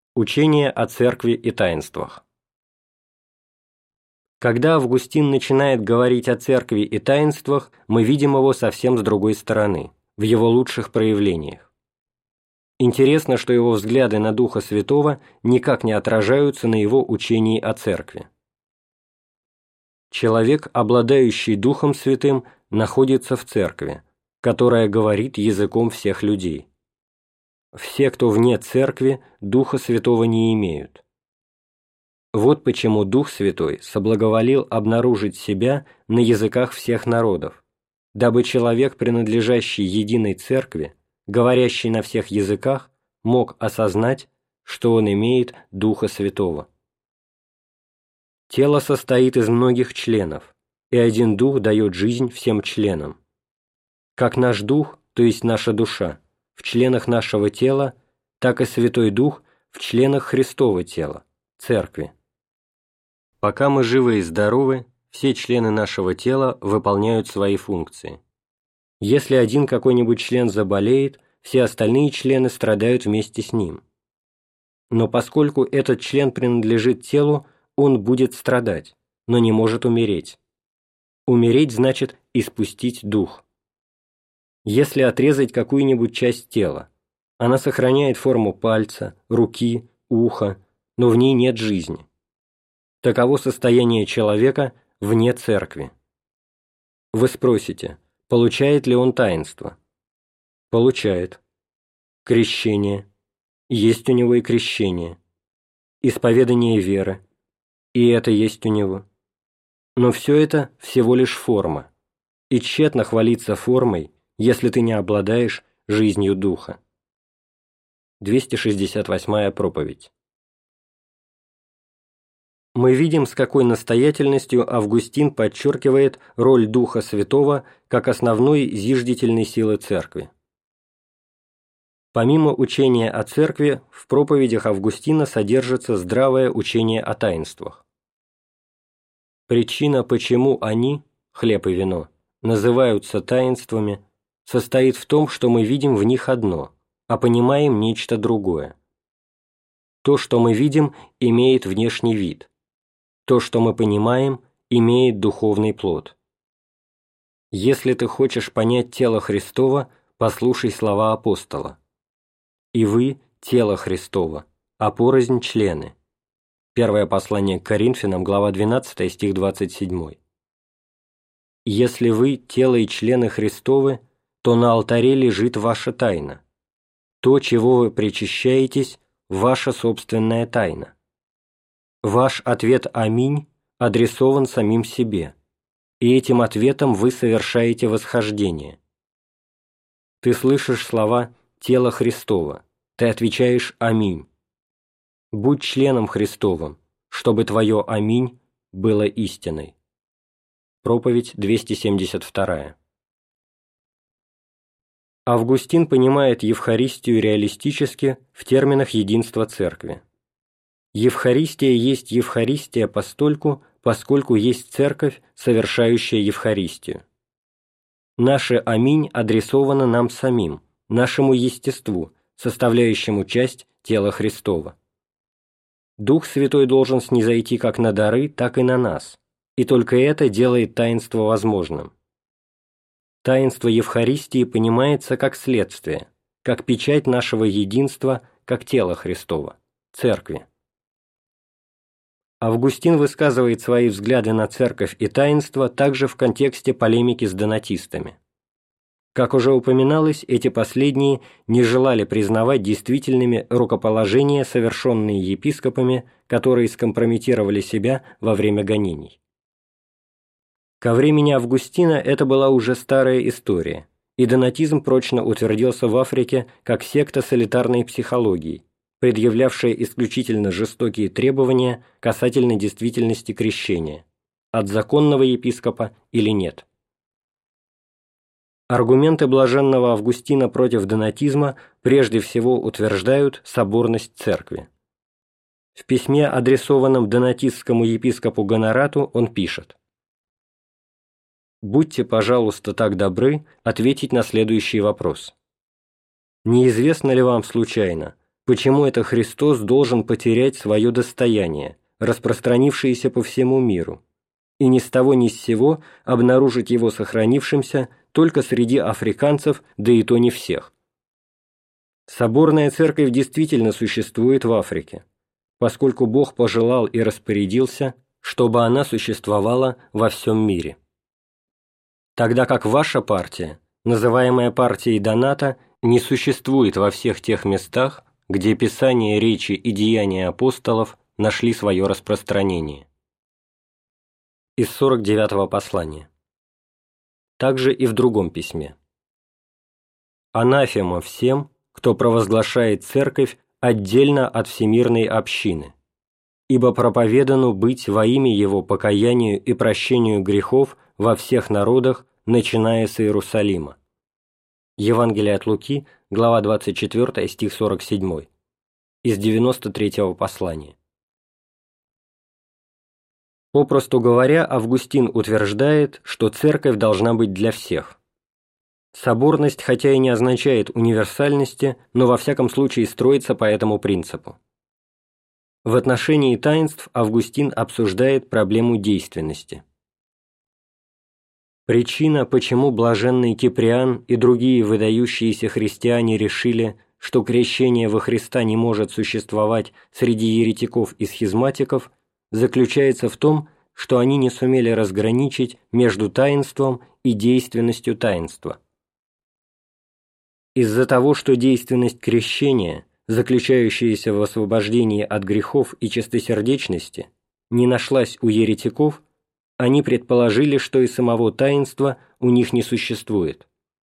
Учение о церкви и таинствах. Когда Августин начинает говорить о церкви и таинствах, мы видим его совсем с другой стороны, в его лучших проявлениях. Интересно, что его взгляды на Духа Святого никак не отражаются на его учении о церкви. Человек, обладающий Духом Святым, находится в церкви, которая говорит языком всех людей. Все, кто вне церкви, Духа Святого не имеют. Вот почему Дух Святой соблаговолил обнаружить себя на языках всех народов, дабы человек, принадлежащий единой церкви, говорящий на всех языках, мог осознать, что он имеет Духа Святого. Тело состоит из многих членов, и один Дух дает жизнь всем членам. Как наш Дух, то есть наша душа, в членах нашего тела, так и Святой Дух в членах Христова тела, Церкви. Пока мы живы и здоровы, все члены нашего тела выполняют свои функции. Если один какой-нибудь член заболеет, все остальные члены страдают вместе с ним. Но поскольку этот член принадлежит телу, он будет страдать, но не может умереть. Умереть значит испустить дух. Если отрезать какую-нибудь часть тела, она сохраняет форму пальца, руки, уха, но в ней нет жизни. Таково состояние человека вне церкви. Вы спросите, получает ли он таинство? Получает. Крещение. Есть у него и крещение. Исповедание веры. И это есть у него. Но все это всего лишь форма. И тщетно хвалиться формой, если ты не обладаешь жизнью Духа. 268-я проповедь. Мы видим, с какой настоятельностью Августин подчеркивает роль Духа Святого как основной зиждительной силы Церкви. Помимо учения о Церкви, в проповедях Августина содержится здравое учение о таинствах. Причина, почему они, хлеб и вино, называются таинствами, состоит в том, что мы видим в них одно, а понимаем нечто другое. То, что мы видим, имеет внешний вид. То, что мы понимаем, имеет духовный плод. Если ты хочешь понять тело Христово, послушай слова апостола. «И вы – тело Христово, а порознь члены». Первое послание к Коринфянам, глава 12, стих 27. «Если вы – тело и члены Христовы, то на алтаре лежит ваша тайна. То, чего вы причащаетесь, ваша собственная тайна. Ваш ответ «Аминь» адресован самим себе, и этим ответом вы совершаете восхождение. Ты слышишь слова «тело Христово», ты отвечаешь «Аминь». Будь членом Христовым, чтобы твое «Аминь» было истиной. Проповедь 272. Августин понимает Евхаристию реалистически в терминах единства Церкви. Евхаристия есть Евхаристия постольку, поскольку есть Церковь, совершающая Евхаристию. Наше «Аминь» адресовано нам самим, нашему естеству, составляющему часть тела Христова. Дух Святой должен снизойти как на дары, так и на нас, и только это делает таинство возможным. Таинство Евхаристии понимается как следствие, как печать нашего единства, как тело Христова, Церкви. Августин высказывает свои взгляды на церковь и таинство также в контексте полемики с донатистами. Как уже упоминалось, эти последние не желали признавать действительными рукоположения, совершенные епископами, которые скомпрометировали себя во время гонений. Ко времени Августина это была уже старая история, и донатизм прочно утвердился в Африке как секта с элитарной психологией, предъявлявшая исключительно жестокие требования касательно действительности крещения, от законного епископа или нет. Аргументы блаженного Августина против донатизма прежде всего утверждают соборность Церкви. В письме, адресованном донатистскому епископу Гонорату, он пишет: «Будьте, пожалуйста, так добры ответить на следующий вопрос. Неизвестно ли вам случайно, почему это Христос должен потерять свое достояние, распространившееся по всему миру, и ни с того ни с сего обнаружить его сохранившимся только среди африканцев, да и то не всех. Соборная церковь действительно существует в Африке, поскольку Бог пожелал и распорядился, чтобы она существовала во всем мире. Тогда как ваша партия, называемая партией Доната, не существует во всех тех местах, где Писание, речи и деяния апостолов нашли свое распространение. Из 49-го послания. Также и в другом письме. «Анафема всем, кто провозглашает церковь отдельно от всемирной общины, ибо проповедано быть во имя его покаянию и прощению грехов во всех народах, начиная с Иерусалима». Евангелие от Луки, глава 24, стих 47, из 93-го послания. Попросту говоря, Августин утверждает, что церковь должна быть для всех. Соборность, хотя и не означает универсальности, но во всяком случае строится по этому принципу. В отношении таинств Августин обсуждает проблему действенности. Причина, почему блаженный Киприан и другие выдающиеся христиане решили, что крещение во Христа не может существовать среди еретиков и схизматиков, заключается в том, что они не сумели разграничить между таинством и действенностью таинства. Из-за того, что действенность крещения, заключающаяся в освобождении от грехов и чистосердечности, не нашлась у еретиков, они предположили, что и самого таинства у них не существует.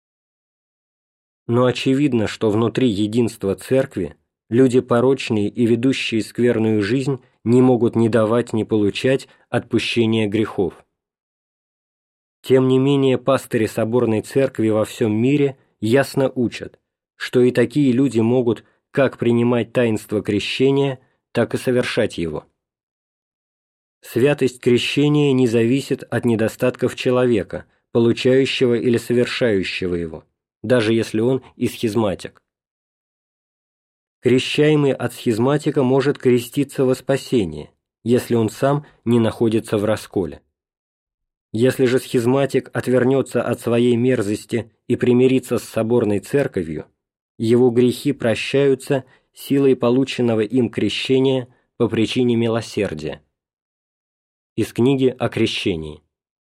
Но очевидно, что внутри единства Церкви люди порочные и ведущие скверную жизнь не могут ни давать, ни получать отпущения грехов. Тем не менее, пастыри соборной Церкви во всем мире ясно учат, что и такие люди могут как принимать таинство крещения, так и совершать его. Святость крещения не зависит от недостатков человека, получающего или совершающего его, даже если он и схизматик. Крещаемый от схизматика может креститься во спасение, если он сам не находится в расколе. Если же схизматик отвернется от своей мерзости и примирится с соборной церковью, его грехи прощаются силой полученного им крещения по причине милосердия. Из книги о крещении.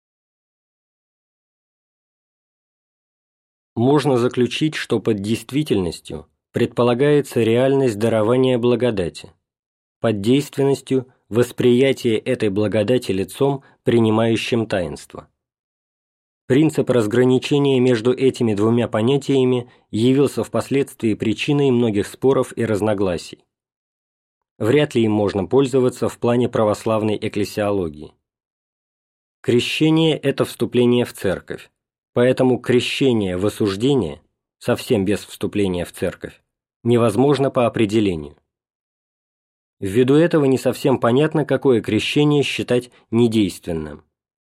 Можно заключить, что под действительностью предполагается реальность дарования благодати, под действенностью – восприятие этой благодати лицом, принимающим таинство. Принцип разграничения между этими двумя понятиями явился впоследствии причиной многих споров и разногласий. Вряд ли им можно пользоваться в плане православной экклесиологии. Крещение – это вступление в церковь, поэтому крещение в осуждение, совсем без вступления в церковь, невозможно по определению. Ввиду этого не совсем понятно, какое крещение считать недейственным.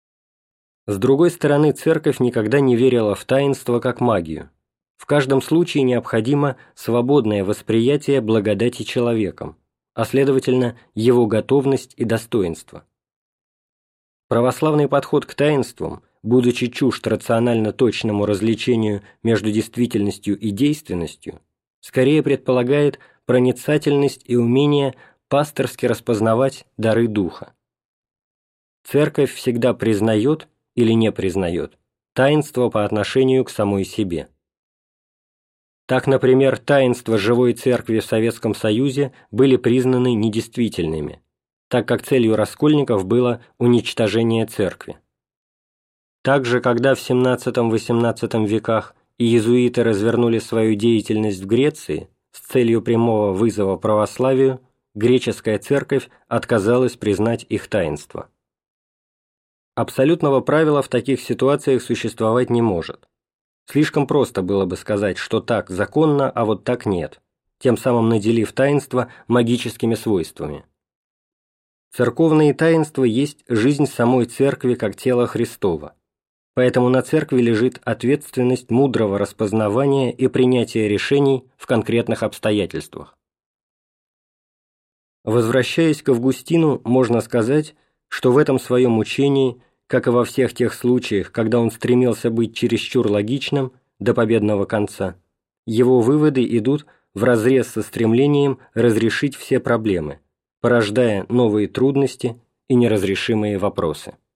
С другой стороны, церковь никогда не верила в таинство как магию. В каждом случае необходимо свободное восприятие благодати человеком, а следовательно, его готовность и достоинство. Православный подход к таинствам, будучи чужд рационально точному различению между действительностью и действенностью, скорее предполагает проницательность и умение пасторски распознавать дары Духа. Церковь всегда признает или не признает таинство по отношению к самой себе. Так, например, таинства живой церкви в Советском Союзе были признаны недействительными, так как целью раскольников было уничтожение церкви. Также, когда в XVII-XVIII веках иезуиты развернули свою деятельность в Греции с целью прямого вызова православию, греческая церковь отказалась признать их таинство. Абсолютного правила в таких ситуациях существовать не может. Слишком просто было бы сказать, что так законно, а вот так нет, тем самым наделив таинство магическими свойствами. Церковные таинства есть жизнь самой церкви как тела Христова, поэтому на церкви лежит ответственность мудрого распознавания и принятия решений в конкретных обстоятельствах. Возвращаясь к Августину, можно сказать, что в этом своем учении, как и во всех тех случаях, когда он стремился быть чересчур логичным до победного конца, его выводы идут вразрез со стремлением разрешить все проблемы, порождая новые трудности и неразрешимые вопросы.